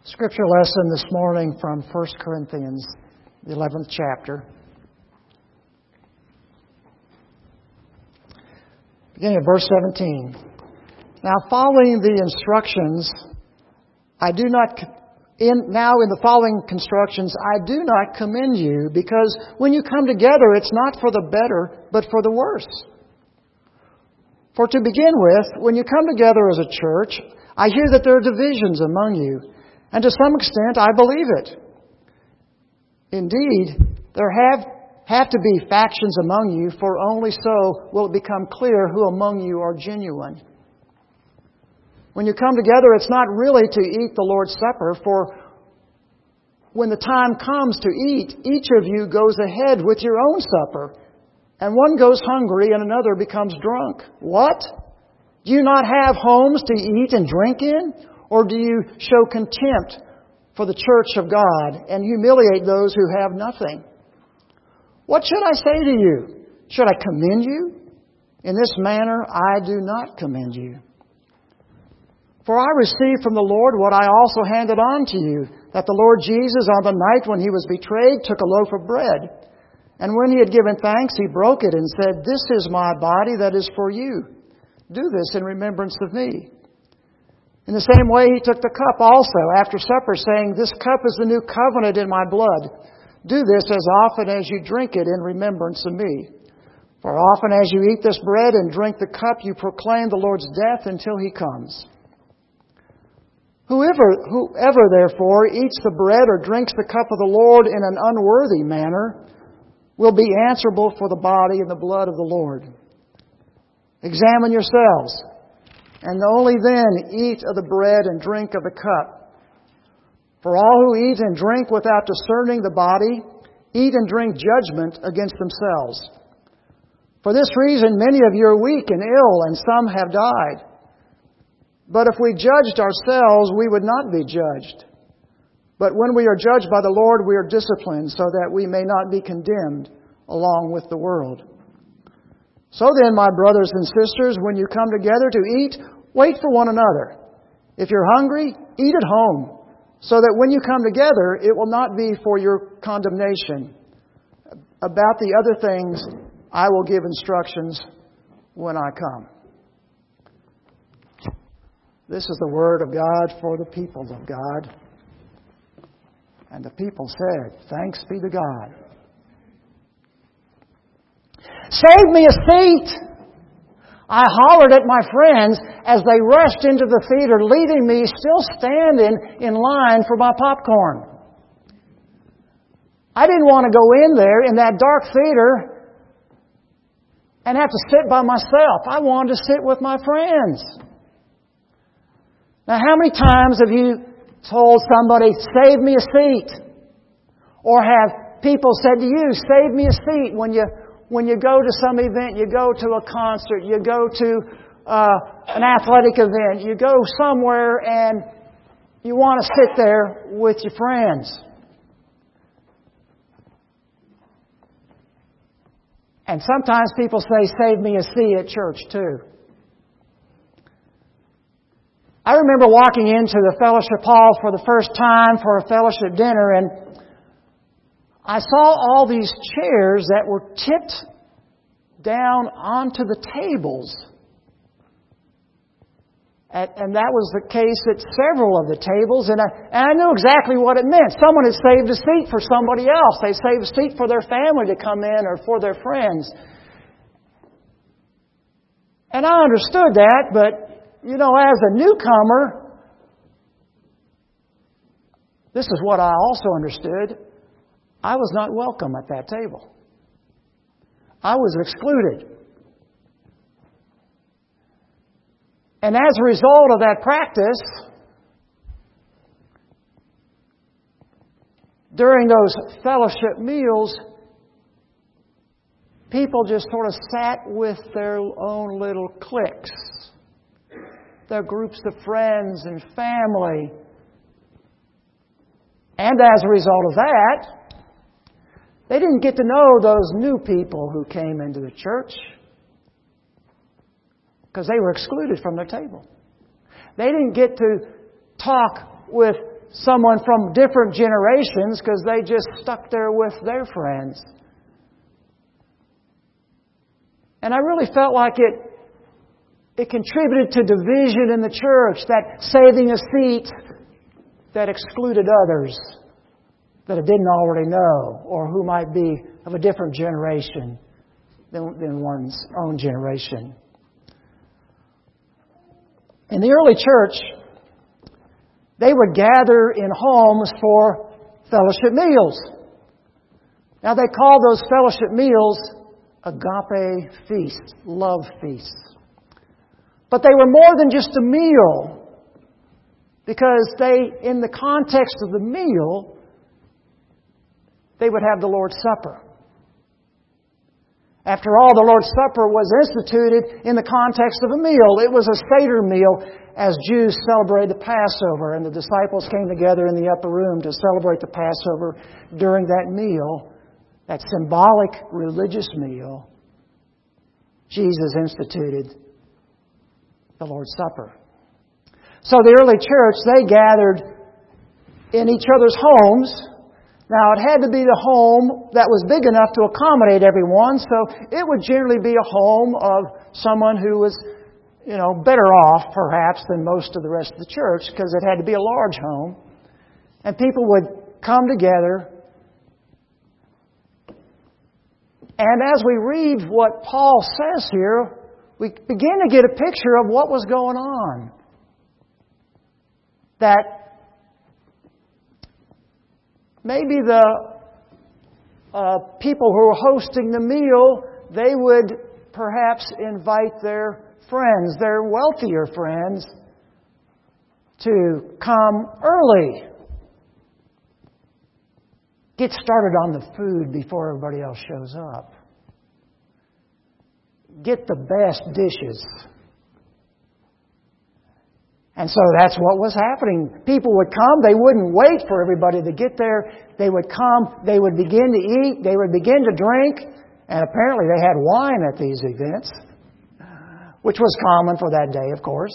Scripture lesson this morning from 1 Corinthians, the 11th chapter. Beginning at verse 17. Now, following the instructions, in the following constructions, I do not commend you, because when you come together, it's not for the better, but for the worse. For to begin with, when you come together as a church, I hear that there are divisions among you. And to some extent, I believe it. Indeed, there have to be factions among you, for only so will it become clear who among you are genuine. When you come together, it's not really to eat the Lord's Supper, for when the time comes to eat, each of you goes ahead with your own supper, and one goes hungry and another becomes drunk. What? Do you not have homes to eat and drink in? Or do you show contempt for the church of God and humiliate those who have nothing? What should I say to you? Should I commend you? In this manner, I do not commend you. For I received from the Lord what I also handed on to you, that the Lord Jesus, on the night when He was betrayed, took a loaf of bread. And when He had given thanks, He broke it and said, "This is my body that is for you. Do this in remembrance of me." In the same way, He took the cup also after supper, saying, "This cup is the new covenant in my blood. Do this as often as you drink it in remembrance of me. For often as you eat this bread and drink the cup, you proclaim the Lord's death until He comes. Whoever therefore eats the bread or drinks the cup of the Lord in an unworthy manner will be answerable for the body and the blood of the Lord. Examine yourselves, and only then eat of the bread and drink of the cup. For all who eat and drink without discerning the body, eat and drink judgment against themselves. For this reason many of you are weak and ill, and some have died. But if we judged ourselves, we would not be judged. But when we are judged by the Lord, we are disciplined, so that we may not be condemned along with the world. So then, my brothers and sisters, when you come together to eat, wait for one another. If you're hungry, eat at home, so that when you come together, it will not be for your condemnation. About the other things, I will give instructions when I come. This is the word of God for the people of God. And the people said, "Thanks be to God." "Save me a seat!" I hollered at my friends as they rushed into the theater, leaving me still standing in line for my popcorn. I didn't want to go in there in that dark theater and have to sit by myself. I wanted to sit with my friends. Now, how many times have you told somebody, "Save me a seat"? Or have people said to you, "Save me a seat," when you go to some event, you go to a concert, you go to an athletic event, you go somewhere and you want to sit there with your friends. And sometimes people say, "Save me a seat" at church too. I remember walking into the fellowship hall for the first time for a fellowship dinner, and I saw all these chairs that were tipped down onto the tables. And that was the case at several of the tables. And I knew exactly what it meant. Someone had saved a seat for somebody else. They saved a seat for their family to come in or for their friends. And I understood that, but, as a newcomer, this is what I also understood. I was not welcome at that table. I was excluded. And as a result of that practice, during those fellowship meals, people just sort of sat with their own little cliques, their groups of friends and family. And as a result of that, they didn't get to know those new people who came into the church because they were excluded from their table. They didn't get to talk with someone from different generations because they just stuck there with their friends. And I really felt like it contributed to division in the church, that saving a seat that excluded others that it didn't already know or who might be of a different generation than one's own generation. In the early church, they would gather in homes for fellowship meals. Now they called those fellowship meals agape feasts, love feasts. But they were more than just a meal, because in the context of the meal, they would have the Lord's Supper. After all, the Lord's Supper was instituted in the context of a meal. It was a Seder meal as Jews celebrated the Passover, and the disciples came together in the upper room to celebrate the Passover. During that meal, that symbolic religious meal, Jesus instituted the Lord's Supper. So the early church, they gathered in each other's homes. Now, it had to be the home that was big enough to accommodate everyone, so it would generally be a home of someone who was, better off, perhaps, than most of the rest of the church, because it had to be a large home. And people would come together. And as we read what Paul says here, we begin to get a picture of what was going on. That maybe the people who were hosting the meal, they would perhaps invite their friends, their wealthier friends, to come early. Get started on the food before everybody else shows up. Get the best dishes. And so that's what was happening. People would come. They wouldn't wait for everybody to get there. They would come. They would begin to eat. They would begin to drink. And apparently they had wine at these events, which was common for that day, of course.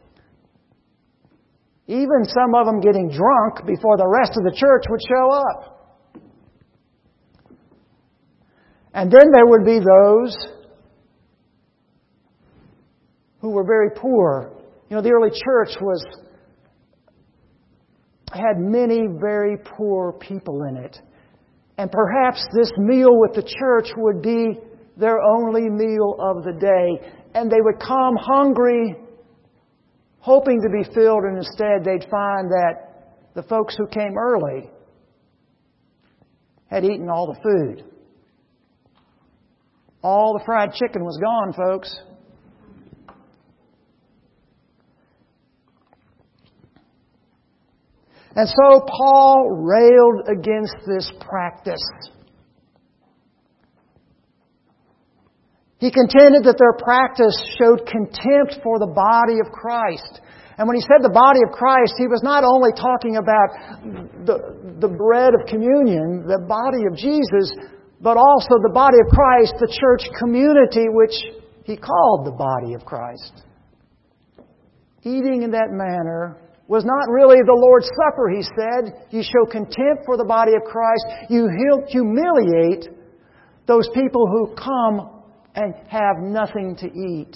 Even some of them getting drunk before the rest of the church would show up. And then there would be those who were very poor. The early church had many very poor people in it. And perhaps this meal with the church would be their only meal of the day. And they would come hungry, hoping to be filled, and instead they'd find that the folks who came early had eaten all the food. All the fried chicken was gone, folks. And so Paul railed against this practice. He contended that their practice showed contempt for the body of Christ. And when he said the body of Christ, he was not only talking about the bread of communion, the body of Jesus, but also the body of Christ, the church community, which he called the body of Christ. Eating in that manner was not really the Lord's Supper, he said. You show contempt for the body of Christ. You humiliate those people who come and have nothing to eat.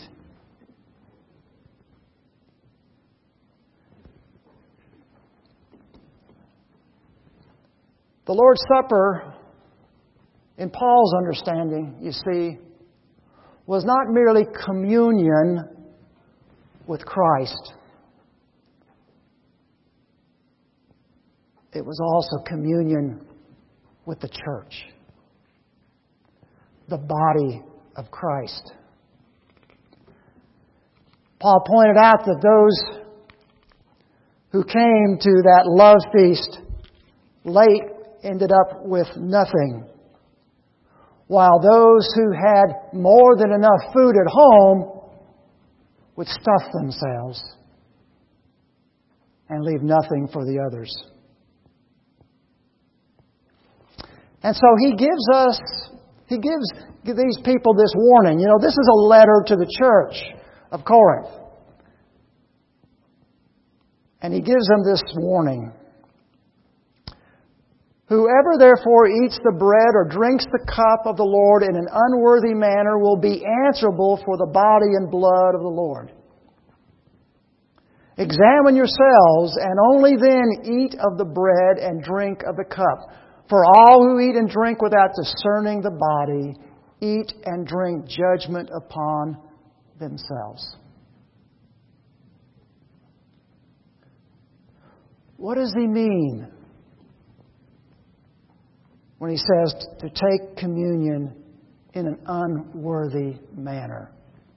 The Lord's Supper, in Paul's understanding, you see, was not merely communion with Christ. It was also communion with the church, the body of Christ. Paul pointed out that those who came to that love feast late ended up with nothing, while those who had more than enough food at home would stuff themselves and leave nothing for the others. And so he gives these people this warning. This is a letter to the church of Corinth. And he gives them this warning. Whoever therefore eats the bread or drinks the cup of the Lord in an unworthy manner will be answerable for the body and blood of the Lord. Examine yourselves, and only then eat of the bread and drink of the cup. For all who eat and drink without discerning the body eat and drink judgment upon themselves. What does he mean when he says to take communion in an unworthy manner?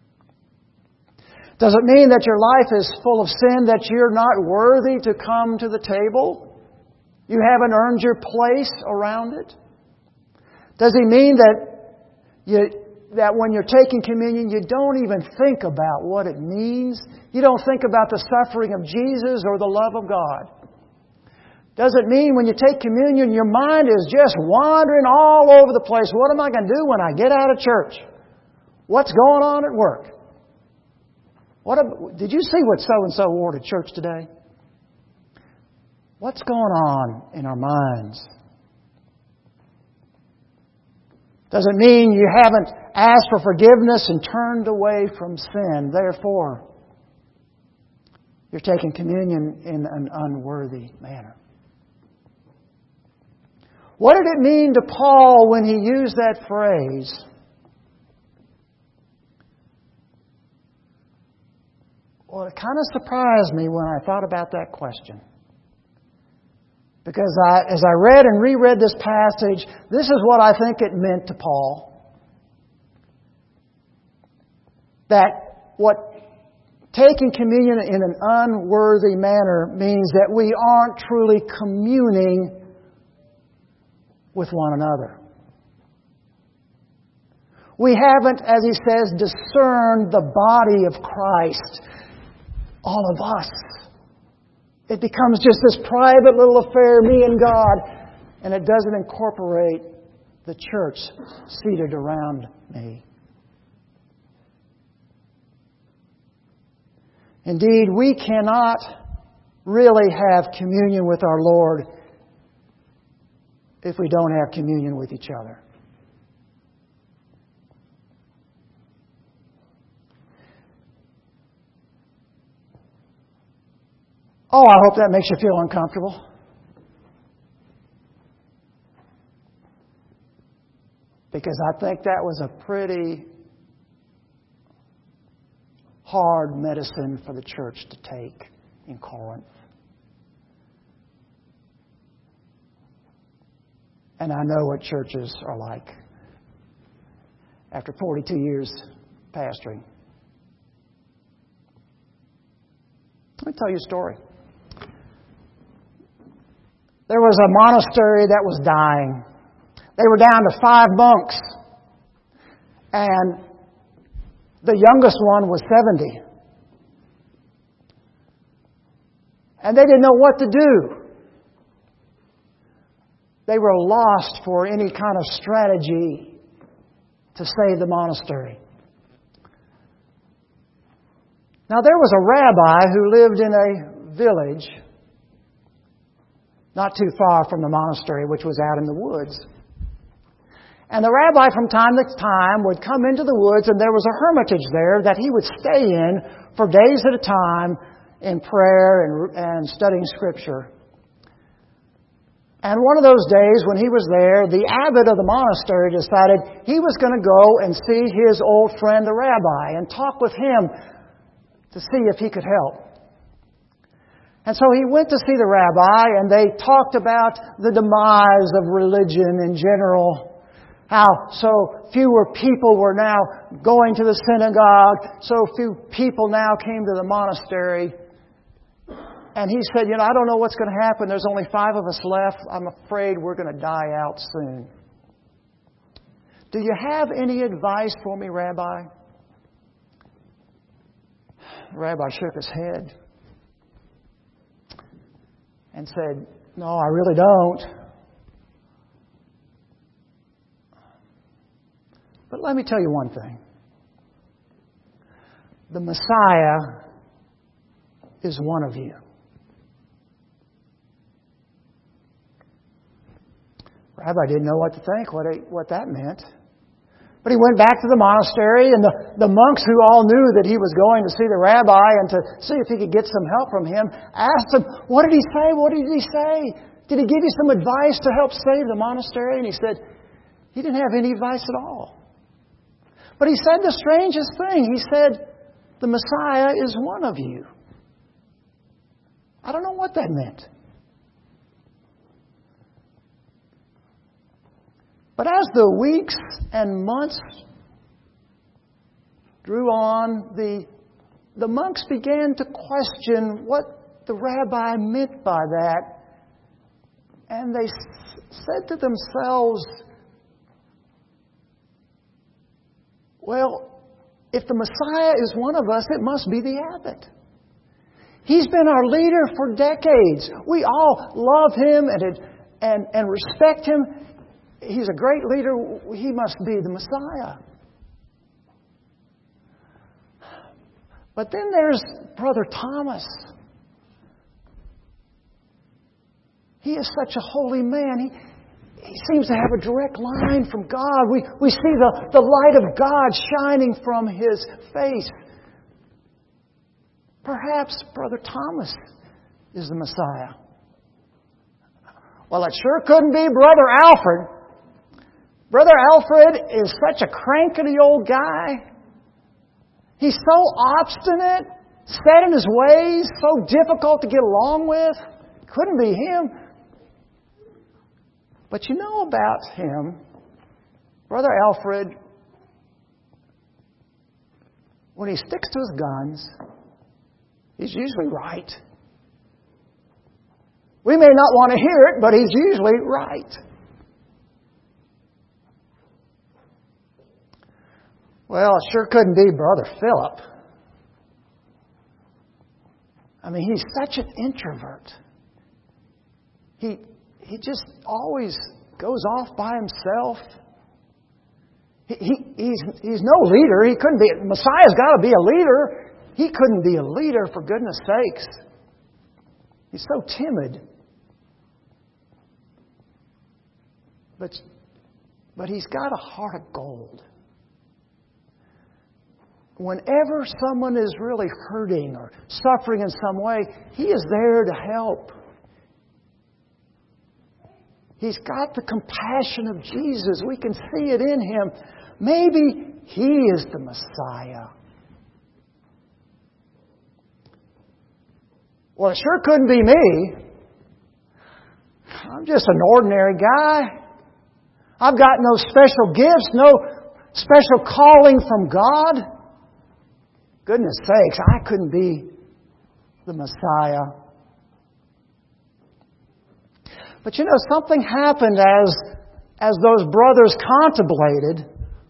Does it mean that your life is full of sin, that you're not worthy to come to the table? You haven't earned your place around it? Does he mean that when you're taking communion, you don't even think about what it means? You don't think about the suffering of Jesus or the love of God? Does it mean when you take communion, your mind is just wandering all over the place? What am I going to do when I get out of church? What's going on at work? Did you see what so-and-so wore to church today? What's going on in our minds? Does it mean you haven't asked for forgiveness and turned away from sin? Therefore, you're taking communion in an unworthy manner. What did it mean to Paul when he used that phrase? Well, it kind of surprised me when I thought about that question. Because as I read and reread this passage, this is what I think it meant to Paul. That what taking communion in an unworthy manner means that we aren't truly communing with one another. We haven't, as he says, discerned the body of Christ. All of us. It becomes just this private little affair, me and God, and it doesn't incorporate the church seated around me. Indeed, we cannot really have communion with our Lord if we don't have communion with each other. Oh, I hope that makes you feel uncomfortable. Because I think that was a pretty hard medicine for the church to take in Corinth. And I know what churches are like after 42 years pastoring. Let me tell you a story. There was a monastery that was dying. They were down to 5 monks. And the youngest one was 70. And they didn't know what to do. They were lost for any kind of strategy to save the monastery. Now there was a rabbi who lived in a village not too far from the monastery, which was out in the woods. And the rabbi from time to time would come into the woods, and there was a hermitage there that he would stay in for days at a time in prayer and studying Scripture. And one of those days when he was there, the abbot of the monastery decided he was going to go and see his old friend, the rabbi, and talk with him to see if he could help. And so he went to see the rabbi, and they talked about the demise of religion in general. How so fewer people were now going to the synagogue, so few people now came to the monastery. And he said, I don't know what's going to happen. There's only 5 of us left. I'm afraid we're going to die out soon. Do you have any advice for me, Rabbi? The rabbi shook his head and said, No, I really don't. But let me tell you one thing. The Messiah is one of you. Rabbi didn't know what to think, what that meant. But he went back to the monastery, and the monks, who all knew that he was going to see the rabbi and to see if he could get some help from him, asked him, "What did he say? What did he say? Did he give you some advice to help save the monastery?" And he said, he didn't have any advice at all. But he said the strangest thing. He said, "The Messiah is one of you." I don't know what that meant. But as the weeks and months drew on, the monks began to question what the rabbi meant by that. And they said to themselves, well, if the Messiah is one of us, it must be the abbot. He's been our leader for decades. We all love him and respect him. He's a great leader. He must be the Messiah. But then there's Brother Thomas. He is such a holy man. He seems to have a direct line from God. We see the light of God shining from his face. Perhaps Brother Thomas is the Messiah. Well, it sure couldn't be Brother Alfred. Brother Alfred is such a crankety old guy. He's so obstinate, set in his ways, so difficult to get along with. Couldn't be him. But you know about him, Brother Alfred, when he sticks to his guns, he's usually right. We may not want to hear it, but he's usually right. Well, it sure couldn't be Brother Philip. I mean, he's such an introvert. He just always goes off by himself. He's no leader. He couldn't be. Messiah's got to be a leader. He couldn't be a leader, for goodness sakes. He's so timid. But he's got a heart of gold. Whenever someone is really hurting or suffering in some way, he is there to help. He's got the compassion of Jesus. We can see it in him. Maybe he is the Messiah. Well, it sure couldn't be me. I'm just an ordinary guy. I've got no special gifts, no special calling from God. Goodness sakes, I couldn't be the Messiah. But you know, something happened as those brothers contemplated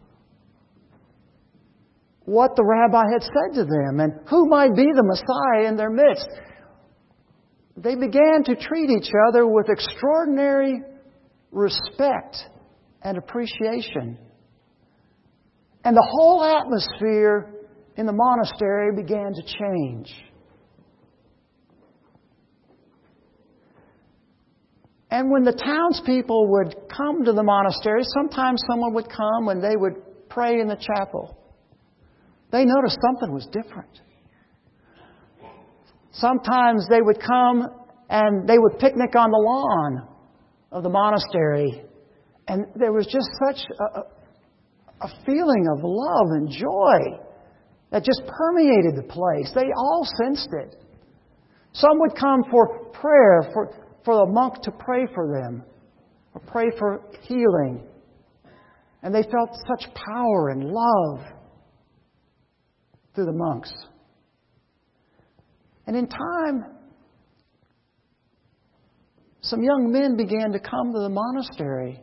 what the rabbi had said to them and who might be the Messiah in their midst. They began to treat each other with extraordinary respect and appreciation. And the whole atmosphere in the monastery began to change. And when the townspeople would come to the monastery, sometimes someone would come and they would pray in the chapel. They noticed something was different. Sometimes they would come and they would picnic on the lawn of the monastery. And there was just such a feeling of love and joy that just permeated the place. They all sensed it. Some would come for prayer, for the monk to pray for them, or pray for healing. And they felt such power and love through the monks. And in time, some young men began to come to the monastery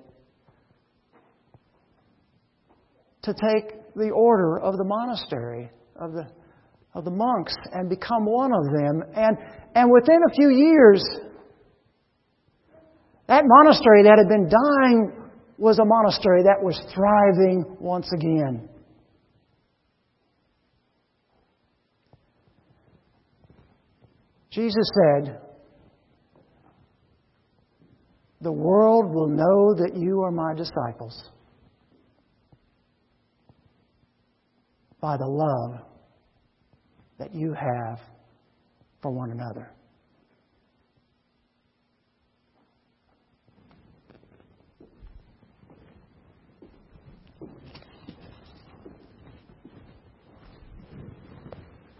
to take the order of the monastery, of the monks, and become one of them. And within a few years, that monastery that had been dying was a monastery that was thriving once again. Jesus said, The world will know that you are my disciples by the love that you have for one another.